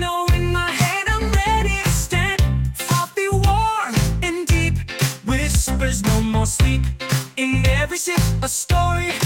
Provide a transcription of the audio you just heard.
volcano in my head, I'm ready to stand. Frothy, warm, and deep. Whispers, no more sleep. In every sip, a story